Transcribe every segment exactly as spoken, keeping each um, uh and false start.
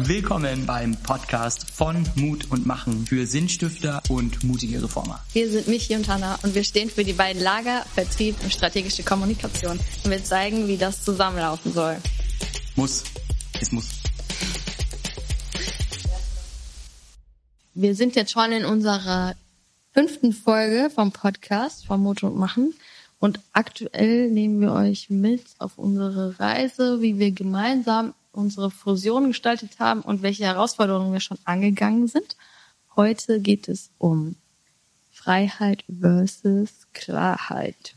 Willkommen beim Podcast von Mut und Machen für Sinnstifter und mutige Reformer. Wir sind Michi und Hanna und wir stehen für die beiden Lager, Vertrieb und strategische Kommunikation. Und wir zeigen, wie das zusammenlaufen soll. Muss. Es muss. Wir sind jetzt schon in unserer fünften Folge vom Podcast von Mut und Machen. Und aktuell nehmen wir euch mit auf unsere Reise, wie wir gemeinsam unsere Fusion gestaltet haben und welche Herausforderungen wir schon angegangen sind. Heute geht es um Freiheit versus Klarheit.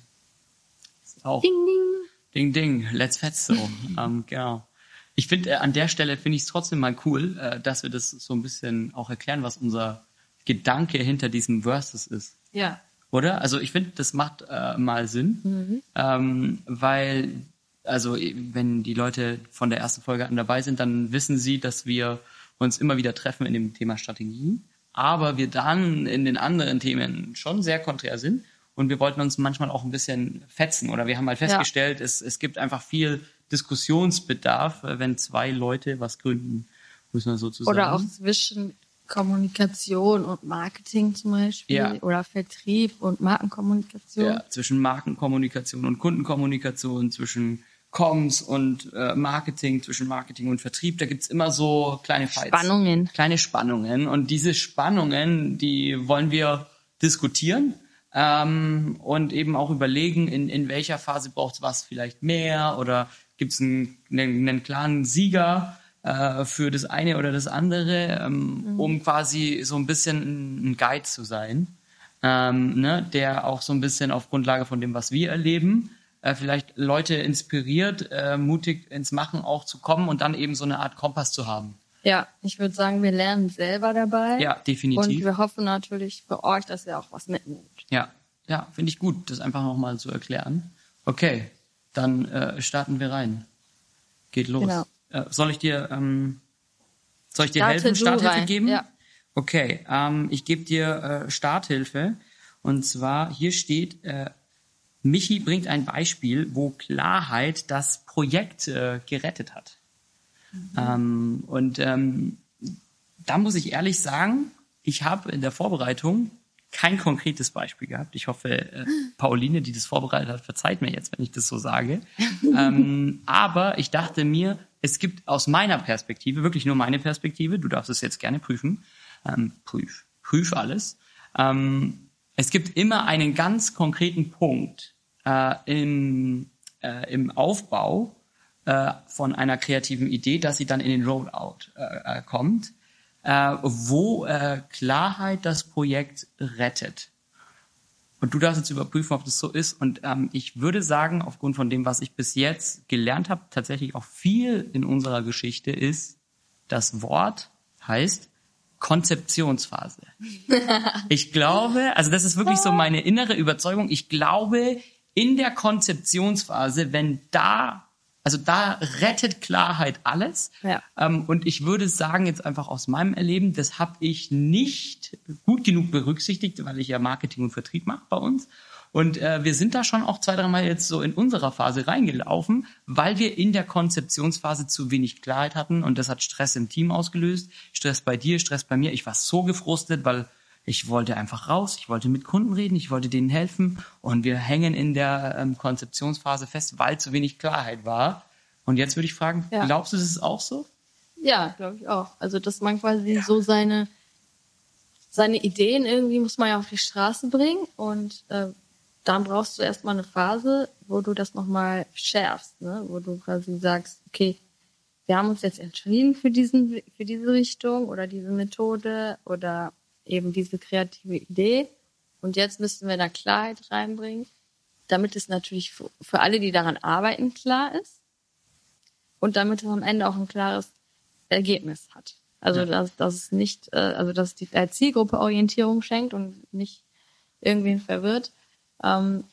Auch. Ding, ding. Ding, ding. Let's fetz so. ähm, genau. Ich finde, äh, an der Stelle finde ich es trotzdem mal cool, äh, dass wir das so ein bisschen auch erklären, was unser Gedanke hinter diesem Versus ist. Ja. Oder? Also ich finde, das macht äh, mal Sinn, mhm. ähm, weil, also wenn die Leute von der ersten Folge an dabei sind, dann wissen sie, dass wir uns immer wieder treffen in dem Thema Strategie, aber wir dann in den anderen Themen schon sehr konträr sind und wir wollten uns manchmal auch ein bisschen fetzen oder wir haben halt festgestellt, ja. es, es gibt einfach viel Diskussionsbedarf, wenn zwei Leute was gründen, muss man sozusagen. Oder auch zwischen Kommunikation und Marketing zum Beispiel, ja. Oder Vertrieb und Markenkommunikation. Ja, zwischen Markenkommunikation und Kundenkommunikation, zwischen Comms und äh, Marketing, zwischen Marketing und Vertrieb, da gibt's immer so kleine Fights. Spannungen. Kleine Spannungen. Und diese Spannungen, die wollen wir diskutieren ähm, und eben auch überlegen, in, in welcher Phase braucht's was vielleicht mehr oder gibt's einen, einen, einen klaren Sieger für das eine oder das andere, ähm, mhm. um quasi so ein bisschen ein Guide zu sein, ähm, ne, der auch so ein bisschen auf Grundlage von dem, was wir erleben, äh, vielleicht Leute inspiriert, äh, mutig ins Machen auch zu kommen und dann eben so eine Art Kompass zu haben. Ja, ich würde sagen, wir lernen selber dabei. Ja, definitiv. Und wir hoffen natürlich für euch, dass ihr auch was mitnimmt. Ja, ja, finde ich gut, das einfach nochmal zu erklären. Okay, dann äh, starten wir rein. Geht los. Genau. Soll ich dir, ähm, soll ich dir Starte helfen, Starthilfe rein. geben? Ja. Okay, ähm, ich gebe dir äh, Starthilfe. Und zwar, hier steht, äh, Michi bringt ein Beispiel, wo Klarheit das Projekt äh, gerettet hat. Mhm. Ähm, und ähm, da muss ich ehrlich sagen, ich habe in der Vorbereitung kein konkretes Beispiel gehabt. Ich hoffe, äh, Pauline, die das vorbereitet hat, verzeiht mir jetzt, wenn ich das so sage. ähm, aber ich dachte mir, es gibt aus meiner Perspektive, wirklich nur meine Perspektive, du darfst es jetzt gerne prüfen, ähm, prüf, prüf alles. Ähm, es gibt immer einen ganz konkreten Punkt äh, im, äh, im Aufbau äh, von einer kreativen Idee, dass sie dann in den Rollout äh, kommt, äh, wo äh, Klarheit das Projekt rettet. Und du darfst jetzt überprüfen, ob das so ist. Und ähm, ich würde sagen, aufgrund von dem, was ich bis jetzt gelernt habe, tatsächlich auch viel in unserer Geschichte ist, das Wort heißt Konzeptionsphase. Ich glaube, also das ist wirklich so meine innere Überzeugung, ich glaube, in der Konzeptionsphase, wenn da, also da rettet Klarheit alles. Ja. Ähm, und ich würde sagen, jetzt einfach aus meinem Erleben, das habe ich nicht gut genug berücksichtigt, weil ich ja Marketing und Vertrieb mache bei uns. Und äh, wir sind da schon auch zwei, dreimal jetzt so in unserer Phase reingelaufen, weil wir in der Konzeptionsphase zu wenig Klarheit hatten. Und das hat Stress im Team ausgelöst. Stress bei dir, Stress bei mir. Ich war so gefrustet, weil ich wollte einfach raus, ich wollte mit Kunden reden, ich wollte denen helfen und wir hängen in der ähm, Konzeptionsphase fest, weil zu wenig Klarheit war. Und jetzt würde ich fragen, ja. Glaubst du, das ist auch so? Ja, glaube ich auch. Also dass man quasi ja. so seine seine Ideen irgendwie muss man ja auf die Straße bringen und äh, dann brauchst du erstmal eine Phase, wo du das nochmal schärfst, ne? Wo du quasi sagst, okay, wir haben uns jetzt entschieden für diesen für diese Richtung oder diese Methode oder eben diese kreative Idee. Und jetzt müssten wir da Klarheit reinbringen, damit es natürlich für, für alle, die daran arbeiten, klar ist. Und damit es am Ende auch ein klares Ergebnis hat. Also, ja. dass, dass es nicht, äh, also, dass es die äh, Zielgruppe Orientierung schenkt und nicht irgendwen verwirrt. Ähm,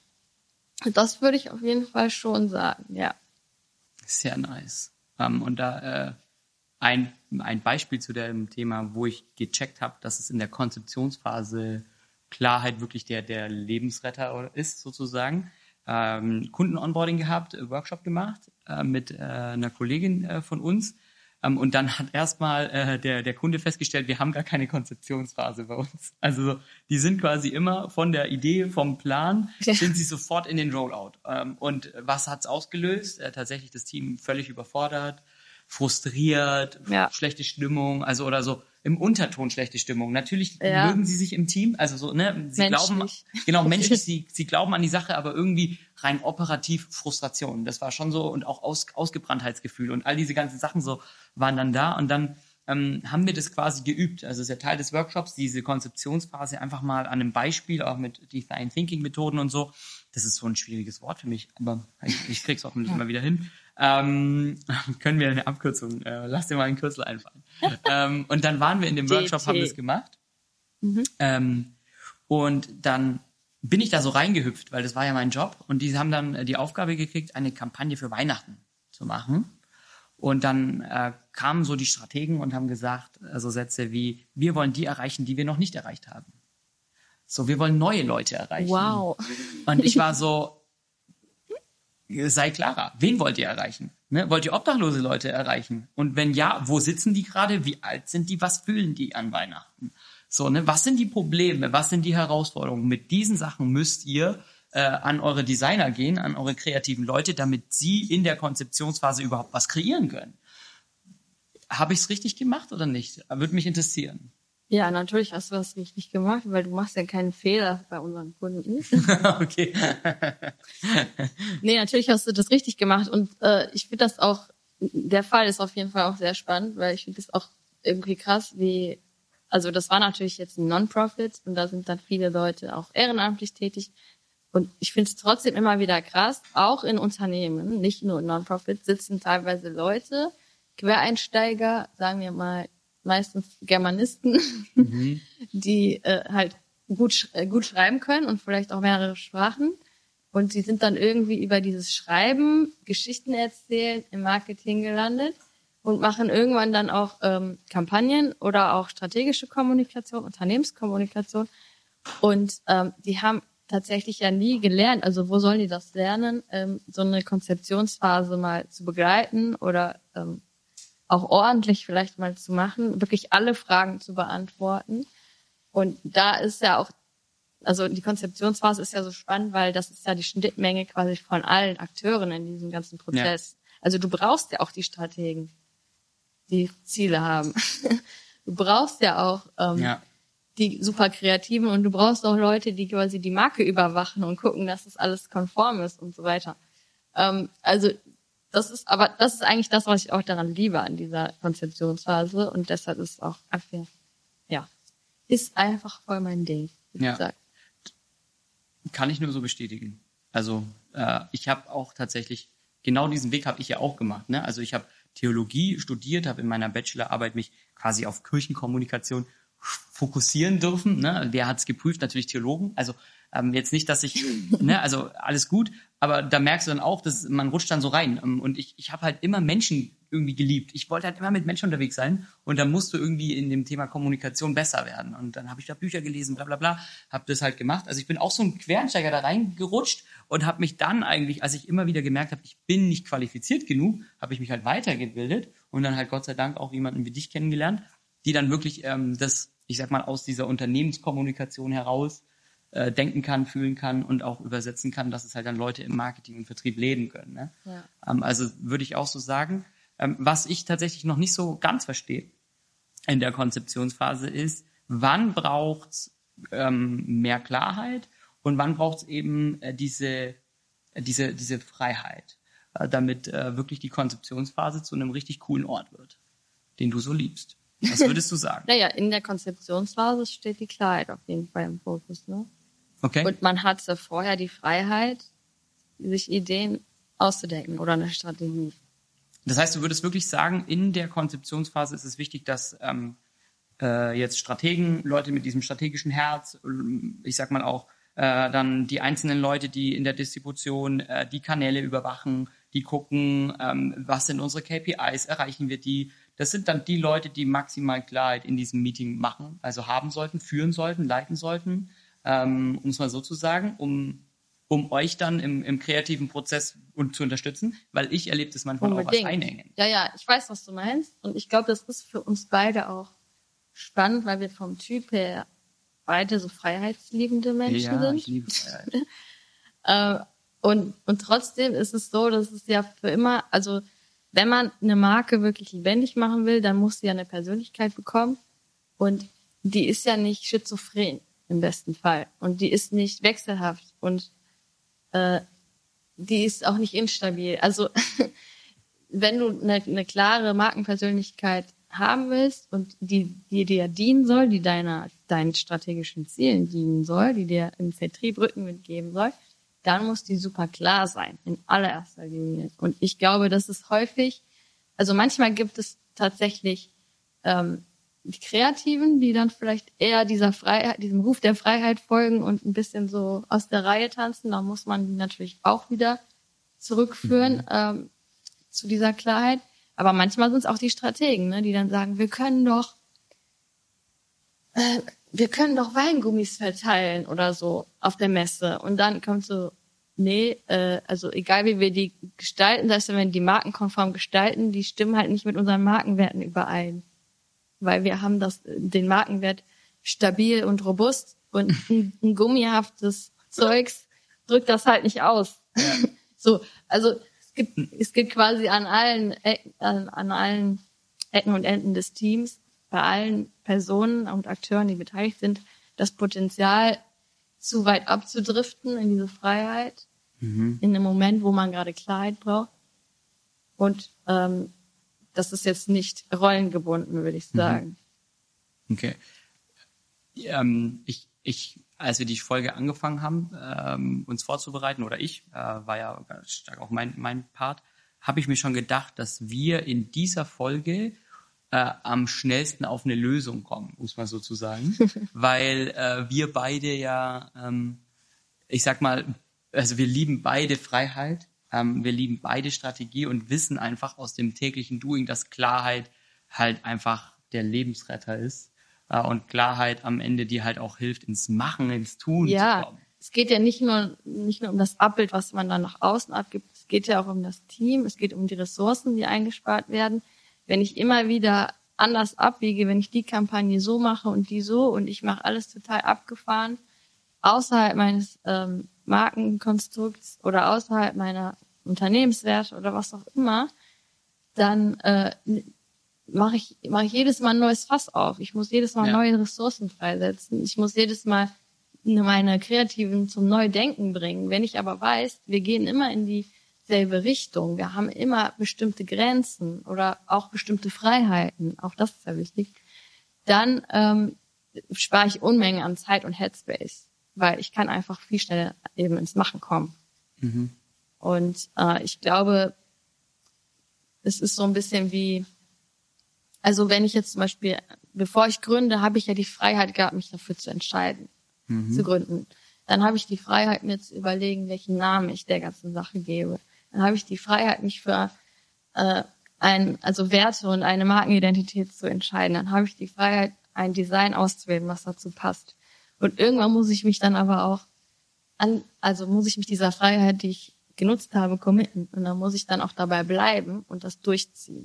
das würde ich auf jeden Fall schon sagen, ja. Sehr nice. Um, und da, äh, Ein, ein Beispiel zu dem Thema, wo ich gecheckt habe, dass es in der Konzeptionsphase Klarheit wirklich der, der Lebensretter ist, sozusagen. Ähm, Kunden-Onboarding gehabt, Workshop gemacht äh, mit äh, einer Kollegin äh, von uns. Ähm, und dann hat erstmal äh, der, der Kunde festgestellt, wir haben gar keine Konzeptionsphase bei uns. Also die sind quasi immer von der Idee, vom Plan, Ja. sind sie sofort in den Rollout. Ähm, und was hat's ausgelöst? Äh, tatsächlich das Team völlig überfordert, frustriert, Ja. schlechte Stimmung, also oder so im Unterton schlechte Stimmung. Natürlich Ja. mögen sie sich im Team, also so, ne, sie glauben, Menschlich. genau, menschlich, sie, sie glauben an die Sache, aber irgendwie rein operativ Frustration. Das war schon so und auch Aus, Ausgebranntheitsgefühl und all diese ganzen Sachen so waren dann da und dann ähm, haben wir das quasi geübt. Also es ist ja Teil des Workshops, diese Konzeptionsphase einfach mal an einem Beispiel, auch mit Design Thinking Methoden und so. Das ist so ein schwieriges Wort für mich, aber ich, ich krieg's hoffentlich Ja. immer wieder hin. Ähm, können wir eine Abkürzung, äh, lass dir mal einen Kürzel einfallen. ähm, und dann waren wir in dem Workshop, D T. haben das gemacht. Mhm. Ähm, und dann bin ich da so reingehüpft, weil das war ja mein Job. Und die haben dann die Aufgabe gekriegt, eine Kampagne für Weihnachten zu machen. Und dann äh, kamen so die Strategen und haben gesagt, also Sätze wie, wir wollen die erreichen, die wir noch nicht erreicht haben. So, wir wollen neue Leute erreichen. Wow. Und ich war so, sei klarer, wen wollt ihr erreichen? Ne? Wollt ihr obdachlose Leute erreichen? Und wenn ja, wo sitzen die gerade? Wie alt sind die? Was fühlen die an Weihnachten? So, ne? Was sind die Probleme? Was sind die Herausforderungen? Mit diesen Sachen müsst ihr äh, an eure Designer gehen, an eure kreativen Leute, damit sie in der Konzeptionsphase überhaupt was kreieren können. Habe ich es richtig gemacht oder nicht? Würde mich interessieren. Ja, natürlich hast du das richtig gemacht, weil du machst ja keinen Fehler bei unseren Kunden. Okay. Nee, natürlich hast du das richtig gemacht und äh, ich finde das auch, der Fall ist auf jeden Fall auch sehr spannend, weil ich finde das auch irgendwie krass, wie, also das war natürlich jetzt ein Non-Profit und da sind dann viele Leute auch ehrenamtlich tätig und ich finde es trotzdem immer wieder krass, auch in Unternehmen, nicht nur in Non-Profit, sitzen teilweise Leute, Quereinsteiger, sagen wir mal, meistens Germanisten, mhm. die äh, halt gut äh, gut schreiben können und vielleicht auch mehrere Sprachen. Und die sind dann irgendwie über dieses Schreiben, Geschichten erzählen, im Marketing gelandet und machen irgendwann dann auch ähm, Kampagnen oder auch strategische Kommunikation, Unternehmenskommunikation. Und ähm, die haben tatsächlich ja nie gelernt, also wo sollen die das lernen, ähm, so eine Konzeptionsphase mal zu begleiten oder ähm, auch ordentlich vielleicht mal zu machen, wirklich alle Fragen zu beantworten. Und da ist ja auch, also die Konzeptionsphase ist ja so spannend, weil das ist ja die Schnittmenge quasi von allen Akteuren in diesem ganzen Prozess. Ja. Also du brauchst ja auch die Strategen, die Ziele haben. Du brauchst ja auch ähm, ja. die super Kreativen und du brauchst auch Leute, die quasi die Marke überwachen und gucken, dass das alles konform ist und so weiter. Ähm, also Das ist, aber das ist eigentlich das, was ich auch daran liebe an dieser Konzeptionsphase und deshalb ist es auch einfach, ja, ist einfach voll mein Ding, wie ja. gesagt. Kann ich nur so bestätigen. Also äh, ich habe auch tatsächlich, genau diesen Weg habe ich ja auch gemacht. Ne? Also ich habe Theologie studiert, habe in meiner Bachelorarbeit mich quasi auf Kirchenkommunikation fokussieren dürfen. Ne? Wer hat's geprüft? Natürlich Theologen. Also ähm, jetzt nicht, dass ich, ne, also alles gut, aber da merkst du dann auch, dass man rutscht dann so rein. Und ich, ich habe halt immer Menschen irgendwie geliebt. Ich wollte halt immer mit Menschen unterwegs sein und dann musst du irgendwie in dem Thema Kommunikation besser werden. Und dann habe ich da Bücher gelesen, bla bla bla, habe das halt gemacht. Also ich bin auch so ein Quereinsteiger da reingerutscht und habe mich dann eigentlich, als ich immer wieder gemerkt habe, ich bin nicht qualifiziert genug, habe ich mich halt weitergebildet und dann halt Gott sei Dank auch jemanden wie dich kennengelernt, die dann wirklich ähm, das, ich sag mal, aus dieser Unternehmenskommunikation heraus äh, denken kann, fühlen kann und auch übersetzen kann, dass es halt dann Leute im Marketing und Vertrieb leben können. Ne? Ja. Ähm, also würde ich auch so sagen. Ähm, was ich tatsächlich noch nicht so ganz verstehe in der Konzeptionsphase ist, wann braucht es ähm, mehr Klarheit und wann braucht es eben äh, diese, äh, diese, diese Freiheit, äh, damit äh, wirklich die Konzeptionsphase zu einem richtig coolen Ort wird, den du so liebst. Was würdest du sagen? Naja, in der Konzeptionsphase steht die Klarheit auf jeden Fall im Fokus. Ne? Okay. Und man hatte vorher die Freiheit, sich Ideen auszudenken oder eine Strategie. Das heißt, du würdest wirklich sagen, in der Konzeptionsphase ist es wichtig, dass ähm, äh, jetzt Strategen, Leute mit diesem strategischen Herz, ich sag mal auch äh, dann die einzelnen Leute, die in der Distribution äh, die Kanäle überwachen, die gucken, ähm, was sind unsere K P Is, erreichen wir die. Das sind dann die Leute, die maximal Klarheit in diesem Meeting machen, also haben sollten, führen sollten, leiten sollten, ähm, um es mal so zu sagen, um um euch dann im, im kreativen Prozess und zu unterstützen? Weil ich erlebe das manchmal Unbedingt. auch als Einengen. Ja, ja, ich weiß, was du meinst. Und ich glaube, das ist für uns beide auch spannend, weil wir vom Typ her beide so freiheitsliebende Menschen Ja, sind. ich liebe Freiheit. äh, und, und trotzdem ist es so, dass es ja für immer, also wenn man eine Marke wirklich lebendig machen will, dann muss sie ja eine Persönlichkeit bekommen. Und die ist ja nicht schizophren im besten Fall. Und die ist nicht wechselhaft. Und äh, die ist auch nicht instabil. Also wenn du eine, eine klare Markenpersönlichkeit haben willst und die, die dir dienen soll, die deiner, deinen strategischen Zielen dienen soll, die dir im Vertrieb Rückenwind geben soll, dann muss die super klar sein, in allererster Linie. Und ich glaube, das ist häufig, also manchmal gibt es tatsächlich ähm, die Kreativen, die dann vielleicht eher dieser Freiheit, diesem Ruf der Freiheit folgen und ein bisschen so aus der Reihe tanzen. Da muss man die natürlich auch wieder zurückführen mhm. ähm, zu dieser Klarheit. Aber manchmal sind es auch die Strategen, ne, die dann sagen, wir können doch, äh, wir können doch Weingummis verteilen oder so auf der Messe. Und dann kommt so, nee, äh, also egal wie wir die gestalten, das heißt, wenn wir die markenkonform gestalten, die stimmen halt nicht mit unseren Markenwerten überein. Weil wir haben das, den Markenwert stabil und robust und ein, ein gummihaftes Zeugs drückt das halt nicht aus. Ja. So, also es gibt, es gibt quasi an allen Ecken, an, an allen Ecken und Enden des Teams, bei allen Personen und Akteuren, die beteiligt sind, das Potenzial, zu weit abzudriften in diese Freiheit, mhm. in einem Moment, wo man gerade Klarheit braucht. Und ähm, das ist jetzt nicht rollengebunden, würde ich sagen. Okay. Ähm, ich, ich, als wir die Folge angefangen haben, ähm, uns vorzubereiten, oder ich, äh, war ja ganz stark auch mein, mein Part, habe ich mir schon gedacht, dass wir in dieser Folge äh, am schnellsten auf eine Lösung kommen, muss man sozusagen. Weil äh, wir beide ja, ähm, ich sag mal, also wir lieben beide Freiheit. Ähm, wir lieben beide Strategie und wissen einfach aus dem täglichen Doing, dass Klarheit halt einfach der Lebensretter ist. Äh, und Klarheit am Ende dir halt auch hilft, ins Machen, ins Tun ja, zu kommen. Es geht ja nicht nur, nicht nur um das Abbild, was man dann nach außen abgibt. Es geht ja auch um das Team. Es geht um die Ressourcen, die eingespart werden. Wenn ich immer wieder anders abwiege, wenn ich die Kampagne so mache und die so und ich mache alles total abgefahren, außerhalb meines ähm, Markenkonstrukts oder außerhalb meiner Unternehmenswerte oder was auch immer, dann äh, mache ich, mache ich jedes Mal ein neues Fass auf. Ich muss jedes Mal ja. neue Ressourcen freisetzen. Ich muss jedes Mal meine Kreativen zum Neudenken bringen. Wenn ich aber weiß, wir gehen immer in dieselbe Richtung, wir haben immer bestimmte Grenzen oder auch bestimmte Freiheiten, auch das ist ja wichtig, dann ähm, spare ich Unmengen an Zeit und Headspace, weil ich kann einfach viel schneller eben ins Machen kommen. Mhm. Und äh, ich glaube, es ist so ein bisschen wie, also wenn ich jetzt zum Beispiel, bevor ich gründe, habe ich ja die Freiheit gehabt, mich dafür zu entscheiden, mhm. zu gründen. Dann habe ich die Freiheit, mir zu überlegen, welchen Namen ich der ganzen Sache gebe. Dann habe ich die Freiheit, mich für äh, ein, also Werte und eine Markenidentität zu entscheiden. Dann habe ich die Freiheit, ein Design auszuwählen, was dazu passt. Und irgendwann muss ich mich dann aber auch an, also muss ich mich dieser Freiheit, die ich genutzt habe, committen. Und dann muss ich dann auch dabei bleiben und das durchziehen.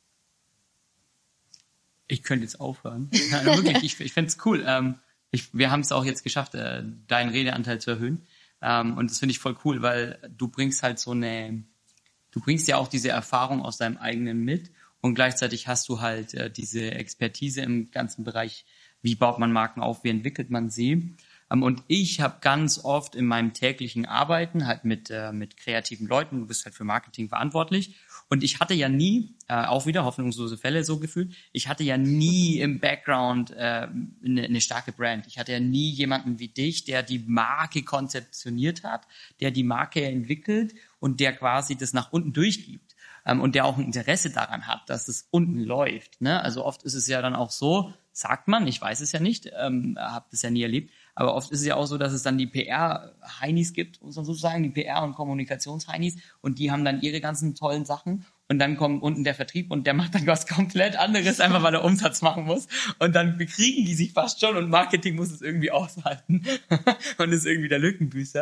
Ich könnte jetzt aufhören. Ja, wirklich, ich, ich fände es cool. Ähm, ich, wir haben es auch jetzt geschafft, äh, deinen Redeanteil zu erhöhen. Ähm, und das finde ich voll cool, weil du bringst halt so eine, du bringst ja auch diese Erfahrung aus deinem eigenen mit und gleichzeitig hast du halt äh, diese Expertise im ganzen Bereich, wie baut man Marken auf, wie entwickelt man sie. Um, und ich habe ganz oft in meinem täglichen Arbeiten halt mit äh, mit kreativen Leuten, du bist halt für Marketing verantwortlich. Und ich hatte ja nie, äh, auch wieder hoffnungslose Fälle so gefühlt, ich hatte ja nie im Background äh, eine, eine starke Brand. Ich hatte ja nie jemanden wie dich, der die Marke konzeptioniert hat, der die Marke entwickelt und der quasi das nach unten durchgibt. Ähm, und der auch ein Interesse daran hat, dass es unten läuft. Ne? Also oft ist es ja dann auch so, sagt man, ich weiß es ja nicht, ähm, habe das ja nie erlebt, aber oft ist es ja auch so, dass es dann die P R-Heinis gibt, muss man sozusagen, die P R- und Kommunikations-Heinis und die haben dann ihre ganzen tollen Sachen und dann kommt unten der Vertrieb und der macht dann was komplett anderes, einfach weil er Umsatz machen muss und dann bekriegen die sich fast schon und Marketing muss es irgendwie aushalten und ist irgendwie der Lückenbüßer.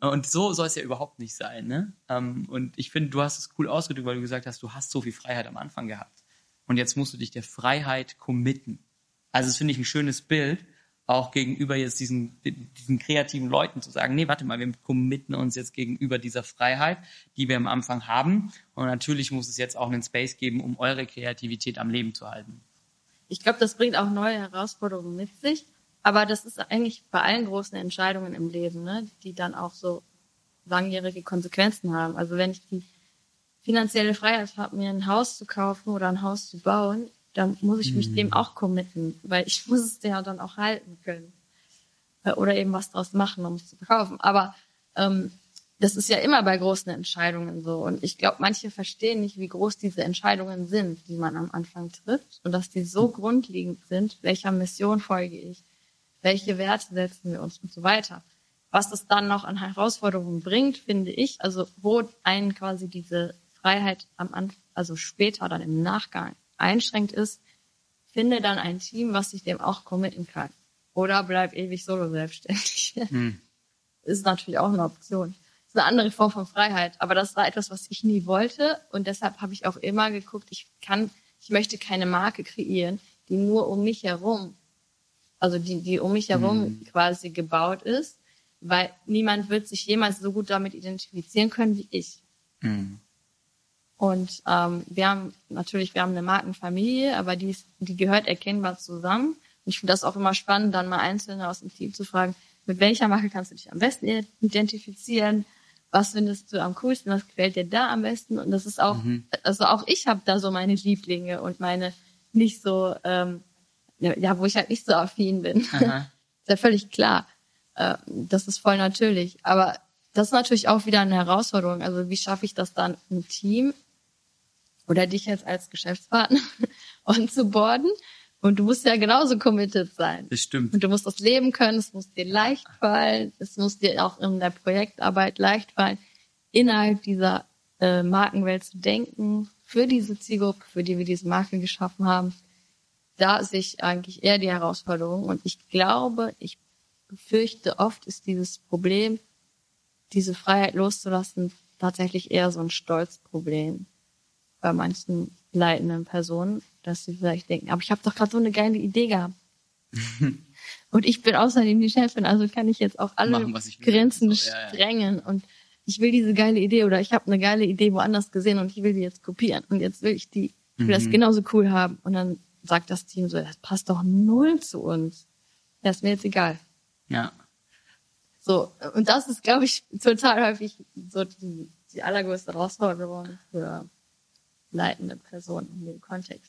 Und so soll es ja überhaupt nicht sein, ne? Ähm, und ich finde, du hast es cool ausgedrückt, weil du gesagt hast, du hast so viel Freiheit am Anfang gehabt. Und jetzt musst du dich der Freiheit committen. Also das finde ich ein schönes Bild, auch gegenüber jetzt diesen, diesen kreativen Leuten zu sagen, nee, warte mal, wir committen uns jetzt gegenüber dieser Freiheit, die wir am Anfang haben. Und natürlich muss es jetzt auch einen Space geben, um eure Kreativität am Leben zu halten. Ich glaube, das bringt auch neue Herausforderungen mit sich. Aber das ist eigentlich bei allen großen Entscheidungen im Leben, ne, die dann auch so langjährige Konsequenzen haben. Also wenn ich die finanzielle Freiheit habe, mir ein Haus zu kaufen oder ein Haus zu bauen, dann muss ich mich mhm. dem auch committen, weil ich muss es ja dann auch halten können. Oder eben was draus machen, um es zu verkaufen. Aber ähm, das ist ja immer bei großen Entscheidungen so. Und ich glaube, manche verstehen nicht, wie groß diese Entscheidungen sind, die man am Anfang trifft. Und dass die so mhm. grundlegend sind, welcher Mission folge ich, welche Werte setzen wir uns und so weiter. Was das dann noch an Herausforderungen bringt, finde ich, also wo einen quasi diese Freiheit am Anfang, also später dann im Nachgang einschränkt ist, finde dann ein Team, was sich dem auch committen kann. Oder bleib ewig solo selbstständig. Hm. Ist natürlich auch eine Option. Ist eine andere Form von Freiheit. Aber das war etwas, was ich nie wollte. Und deshalb habe ich auch immer geguckt, ich kann, ich möchte keine Marke kreieren, die nur um mich herum, also die, die um mich herum hm. quasi gebaut ist, weil niemand wird sich jemals so gut damit identifizieren können wie ich. Hm. Und ähm, wir haben natürlich, wir haben eine Markenfamilie, aber die, ist, die gehört erkennbar zusammen. Und ich finde das auch immer spannend, dann mal Einzelne aus dem Team zu fragen, mit welcher Marke kannst du dich am besten identifizieren? Was findest du am coolsten? Was gefällt dir da am besten? Und das ist auch, mhm. also auch ich habe da so meine Lieblinge und meine nicht so, ähm, ja, wo ich halt nicht so affin bin. Ist ja völlig klar. Äh, das ist voll natürlich. Aber das ist natürlich auch wieder eine Herausforderung. Also wie schaffe ich das dann im Team oder dich jetzt als Geschäftspartner onzuboarden? Und du musst ja genauso committed sein. Das stimmt. Und du musst das leben können, es muss dir leicht fallen, es muss dir auch in der Projektarbeit leicht fallen, innerhalb dieser äh, Markenwelt zu denken, für diese Zielgruppe, für die wir diese Marke geschaffen haben. Da sehe ich eigentlich eher die Herausforderung. Und ich glaube, ich befürchte, oft ist dieses Problem, diese Freiheit loszulassen, tatsächlich eher so ein Stolzproblem bei manchen leitenden Personen, dass sie vielleicht denken, aber ich habe doch gerade so eine geile Idee gehabt. Und ich bin außerdem die Chefin, also kann ich jetzt auch alle Machen, Grenzen so, ja, sprengen. Ja. Und ich will diese geile Idee oder ich habe eine geile Idee woanders gesehen und ich will die jetzt kopieren. Und jetzt will ich die, ich will mhm. das genauso cool haben. Und dann sagt das Team so, das passt doch null zu uns. Ja, ist mir jetzt egal. Ja. So, und das ist, glaube ich, total häufig so die, die allergrößte Herausforderung für leitende Personen in dem Kontext.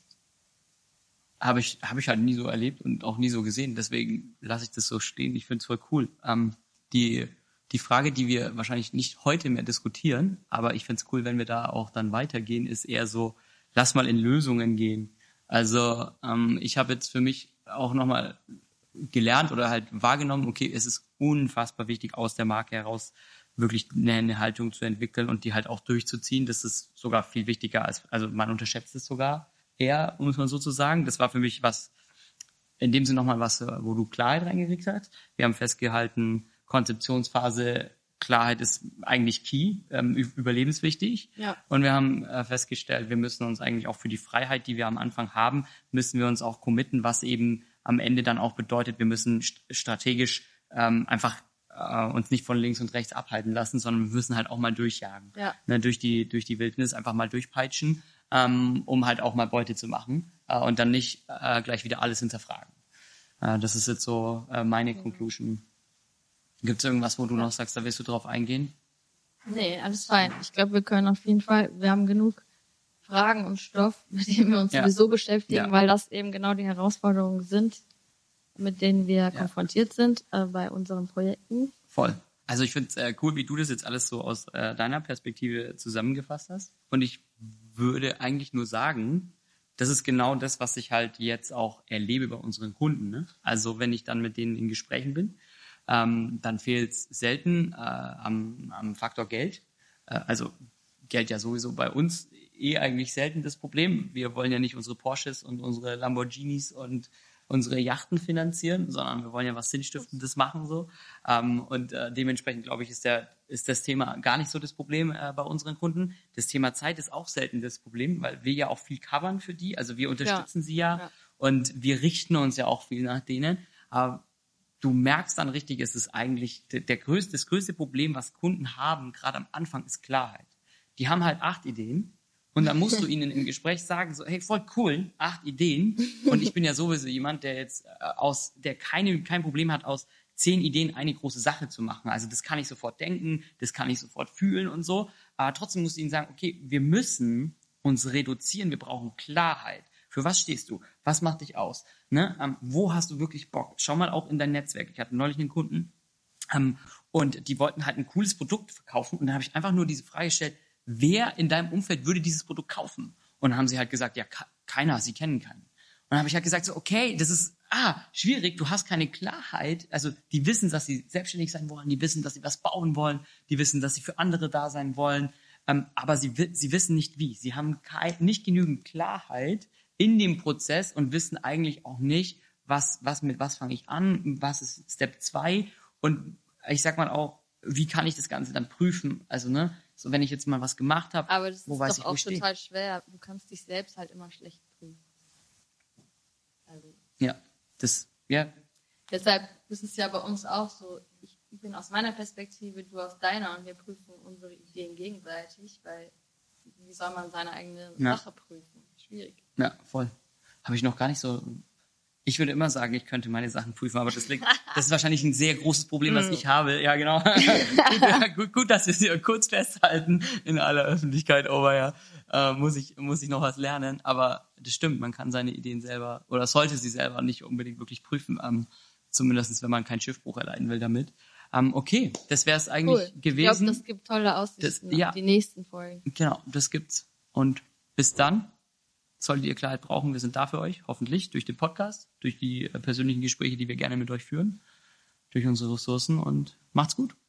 Habe ich, habe ich halt nie so erlebt und auch nie so gesehen. Deswegen lasse ich das so stehen. Ich finde es voll cool. Ähm, die, die Frage, die wir wahrscheinlich nicht heute mehr diskutieren, aber ich finde es cool, wenn wir da auch dann weitergehen, ist eher so, lass mal in Lösungen gehen. Also ähm, ich habe jetzt für mich auch nochmal gelernt oder halt wahrgenommen, okay, es ist unfassbar wichtig, aus der Marke heraus wirklich eine, eine Haltung zu entwickeln und die halt auch durchzuziehen. Das ist sogar viel wichtiger als, also man unterschätzt es sogar eher, muss man so zu sagen. Das war für mich was, in dem Sinne nochmal was, wo du Klarheit reingekriegt hast. Wir haben festgehalten, Konzeptionsphase, Klarheit ist eigentlich key, ähm, überlebenswichtig. Ja. Und wir haben äh, festgestellt, wir müssen uns eigentlich auch für die Freiheit, die wir am Anfang haben, müssen wir uns auch committen, was eben am Ende dann auch bedeutet, wir müssen st- strategisch ähm, einfach äh, uns nicht von links und rechts abhalten lassen, sondern wir müssen halt auch mal durchjagen. Ja. Ne, durch die durch die Wildnis einfach mal durchpeitschen, ähm, um halt auch mal Beute zu machen äh, und dann nicht äh, gleich wieder alles hinterfragen. Äh, das ist jetzt so äh, meine mhm. Conclusion. Gibt es irgendwas, wo du noch sagst, da willst du drauf eingehen? Nee, alles fein. Ich glaube, wir können auf jeden Fall, wir haben genug Fragen und Stoff, mit denen wir uns ja. sowieso beschäftigen, ja. weil das eben genau die Herausforderungen sind, mit denen wir ja. konfrontiert sind äh, bei unseren Projekten. Voll. Also ich finde es äh, cool, wie du das jetzt alles so aus äh, deiner Perspektive zusammengefasst hast. Und ich würde eigentlich nur sagen, das ist genau das, was ich halt jetzt auch erlebe bei unseren Kunden. Ne? Also wenn ich dann mit denen in Gesprächen bin, ähm, dann fehlt es selten äh, am, am Faktor Geld. Äh, also Geld ja sowieso bei uns eh eigentlich selten das Problem. Wir wollen ja nicht unsere Porsches und unsere Lamborghinis und unsere Yachten finanzieren, sondern wir wollen ja was Sinnstiftendes machen so. Ähm, und äh, dementsprechend, glaube ich, ist der ist das Thema gar nicht so das Problem äh, bei unseren Kunden. Das Thema Zeit ist auch selten das Problem, weil wir ja auch viel covern für die. Also wir unterstützen Ja. sie ja, Ja. und wir richten uns ja auch viel nach denen. Aber du merkst dann richtig, es ist eigentlich der, der größte, das größte Problem, was Kunden haben, gerade am Anfang, ist Klarheit. Die haben halt acht Ideen. Und dann musst du ihnen im Gespräch sagen, so, hey, voll cool, acht Ideen. Und ich bin ja sowieso jemand, der jetzt äh, aus, der keine, kein Problem hat, aus zehn Ideen eine große Sache zu machen. Also das kann ich sofort denken, das kann ich sofort fühlen und so. Aber trotzdem musst du ihnen sagen, okay, wir müssen uns reduzieren, wir brauchen Klarheit. Für was stehst du? Was macht dich aus? Ne? Ähm, wo hast du wirklich Bock? Schau mal auch in dein Netzwerk. Ich hatte neulich einen Kunden, ähm, und die wollten halt ein cooles Produkt verkaufen. Und dann habe ich einfach nur diese Frage gestellt, wer in deinem Umfeld würde dieses Produkt kaufen? Und dann haben sie halt gesagt, ja, keiner, sie kennen keinen. Und dann habe ich halt gesagt, so, okay, das ist ah schwierig, du hast keine Klarheit. Also die wissen, dass sie selbstständig sein wollen, die wissen, dass sie was bauen wollen, die wissen, dass sie für andere da sein wollen, ähm, aber sie, sie wissen nicht wie. Sie haben kein, nicht genügend Klarheit in dem Prozess und wissen eigentlich auch nicht, was, was mit was fange ich an, was ist Step zwei, und ich sag mal auch, wie kann ich das Ganze dann prüfen? Also, ne, so wenn ich jetzt mal was gemacht habe, Aber das wo ist weiß doch ich, wo auch ich stehe? total schwer. Du kannst dich selbst halt immer schlecht prüfen. Also, Ja, das, ja, deshalb ist es ja bei uns auch so, ich bin aus meiner Perspektive, du aus deiner, und wir prüfen unsere Ideen gegenseitig, weil wie soll man seine eigene Ja. Sache prüfen? Schwierig. ja, voll. Habe ich noch gar nicht so. Ich würde immer sagen, ich könnte meine Sachen prüfen, aber das liegt, das ist wahrscheinlich ein sehr großes Problem, was ich habe. Ja, genau. gut, gut, gut, dass wir es hier kurz festhalten in aller Öffentlichkeit, aber ja, äh, muss ich, muss ich noch was lernen. Aber das stimmt, man kann seine Ideen selber oder sollte sie selber nicht unbedingt wirklich prüfen, ähm, zumindest wenn man keinen Schiffbruch erleiden will damit. Ähm, okay, das wäre es eigentlich Cool. gewesen. Ich glaube, das gibt tolle Aussichten Das- ja. auf die nächsten Folgen. Genau, das gibt's. Und bis dann, solltet ihr Klarheit brauchen, wir sind da für euch, hoffentlich, durch den Podcast, durch die äh, persönlichen Gespräche, die wir gerne mit euch führen, durch unsere Ressourcen, und macht's gut.